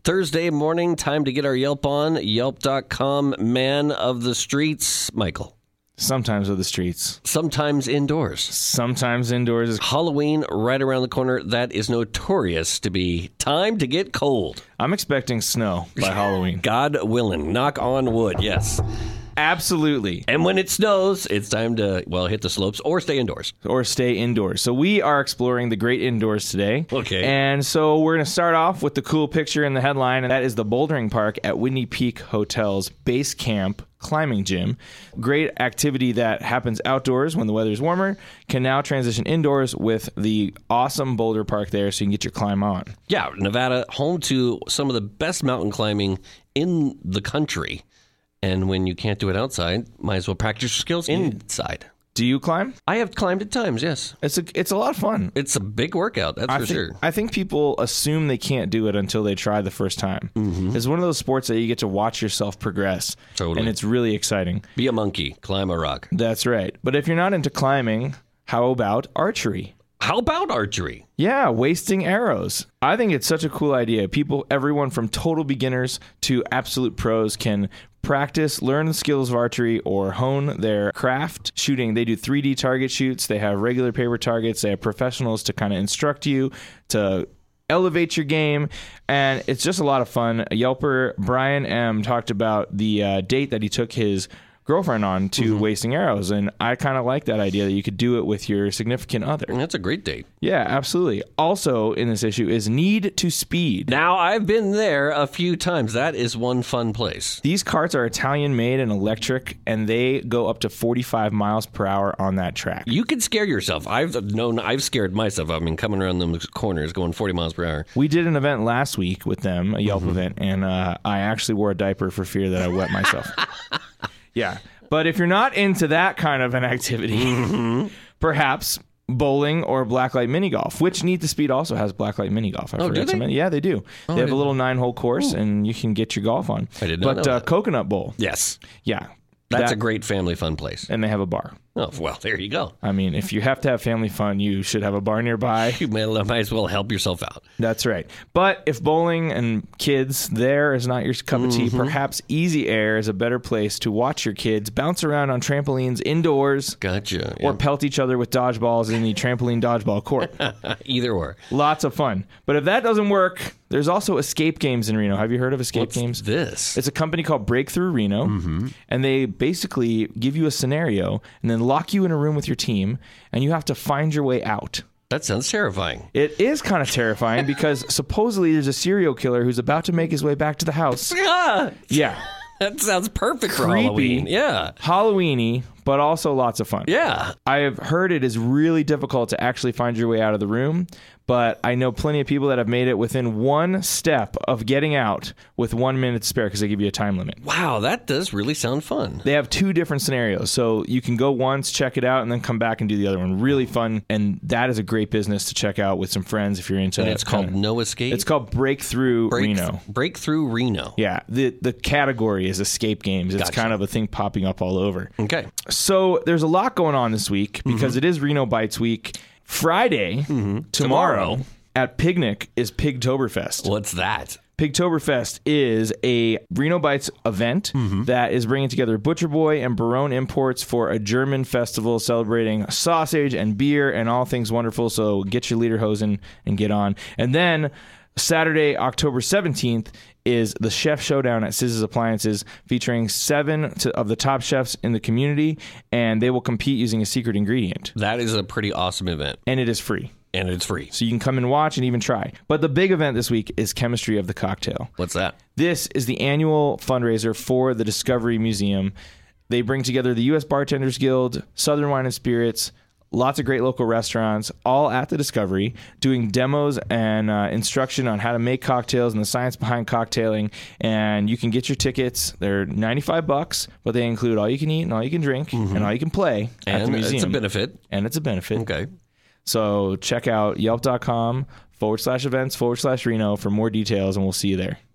Thursday morning, time to get our Yelp on. Yelp.com, man of the streets, Michael. Sometimes of the streets. Sometimes indoors. Sometimes indoors. Halloween right around the corner. That is notorious to be time to get cold. I'm expecting snow by Halloween. God willing. Knock on wood, yes. Absolutely. And when it snows, it's time to, hit the slopes or stay indoors. Or stay indoors. So we are exploring the great indoors today. Okay. And so we're going to start off with the cool picture in the headline, and that is the bouldering park at Whitney Peak Hotel's base camp climbing gym. Great activity that happens outdoors when the weather's warmer, can now transition indoors with the awesome boulder park there so you can get your climb on. Yeah, Nevada, home to some of the best mountain climbing in the country. And when you can't do it outside, might as well practice your skills inside. Do you climb? I have climbed at times, yes. It's a lot of fun. It's a big workout, that's for sure. I think people assume they can't do it until they try the first time. Mm-hmm. It's one of those sports that you get to watch yourself progress. Totally. And it's really exciting. Be a monkey, climb a rock. That's right. But if you're not into climbing, how about archery? How about archery? Yeah, wasting arrows. I think it's such a cool idea. Everyone from total beginners to absolute pros can practice, learn the skills of archery, or hone their craft shooting. They do 3D target shoots. They have regular paper targets. They have professionals to kind of instruct you, to elevate your game, and it's just a lot of fun. Yelper Brian M. talked about the date that he took his girlfriend on to wasting arrows, and I kind of like that idea that you could do it with your significant other. That's a great date. Yeah, absolutely. Also in this issue is Need to Speed. Now, I've been there a few times. That is one fun place. These carts are Italian made and electric, and they go up to 45 miles per hour on that track. You can scare yourself. I've scared myself. I mean, coming around them corners going 40 miles per hour. We did an event last week with them, a Yelp event, and I actually wore a diaper for fear that I wet myself. Yeah, but if you're not into that kind of an activity, perhaps bowling or blacklight mini golf, which Need to Speed also has blacklight mini golf. Do they? Yeah, they do. They have a little 9-hole course, and you can get your golf on. I did not know that. Coconut Bowl. Yes. Yeah. That's a great family fun place. And they have a bar. Oh, well, there you go. I mean, if you have to have family fun, you should have a bar nearby. You might as well help yourself out. That's right. But if bowling and kids there is not your cup of tea, perhaps Easy Air is a better place to watch your kids bounce around on trampolines indoors. Gotcha. Or pelt each other with dodgeballs in the trampoline dodgeball court. Either or. Lots of fun. But if that doesn't work, there's also Escape Games in Reno. Have you heard of Escape Games? This? It's a company called Breakthrough Reno, and they basically give you a scenario and then lock you in a room with your team, and you have to find your way out. That sounds terrifying. It is kind of terrifying because supposedly there's a serial killer who's about to make his way back to the house. Yeah. That sounds perfect for Creepy. Halloween. Yeah. Halloween-y, but also lots of fun. Yeah. I have heard it is really difficult to actually find your way out of the room, but I know plenty of people that have made it within one step of getting out with 1 minute to spare because they give you a time limit. Wow, that does really sound fun. They have 2 different scenarios, so you can go once, check it out, and then come back and do the other one. Really fun, and that is a great business to check out with some friends if you're into it. And it's called No Escape? It's called Breakthrough Reno. Breakthrough Reno. Yeah, the category is Escape Games. It's kind of a thing popping up all over. Okay. So there's a lot going on this week because it is Reno Bites week. Friday, tomorrow, at Picnic is Pigtoberfest. What's that? Pigtoberfest is a Reno Bites event that is bringing together Butcher Boy and Barone Imports for a German festival celebrating sausage and beer and all things wonderful. So get your lederhosen and get on. And then Saturday, October 17th, is the Chef Showdown at Siz's Appliances, featuring 7 of the top chefs in the community, and they will compete using a secret ingredient. That is a pretty awesome event. And it is free. And it's free. So you can come and watch and even try. But the big event this week is Chemistry of the Cocktail. What's that? This is the annual fundraiser for the Discovery Museum. They bring together the U.S. Bartenders Guild, Southern Wine and Spirits, lots of great local restaurants, all at the Discovery, doing demos and instruction on how to make cocktails and the science behind cocktailing. And you can get your tickets. They're $95, but they include all you can eat and all you can drink and all you can play at the museum. And it's a benefit. And it's a benefit. Okay. So check out yelp.com/events/Reno for more details, and we'll see you there.